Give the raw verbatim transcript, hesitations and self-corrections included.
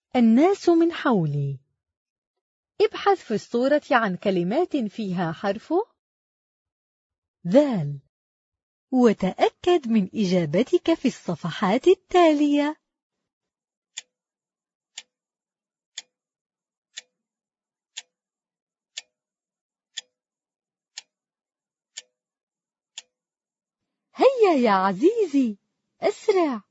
الناس من حولي. ابحث في الصورة عن كلمات فيها حرف ذال، وتأكد من إجابتك في الصفحات التالية. هيا يا عزيزي، أسرع.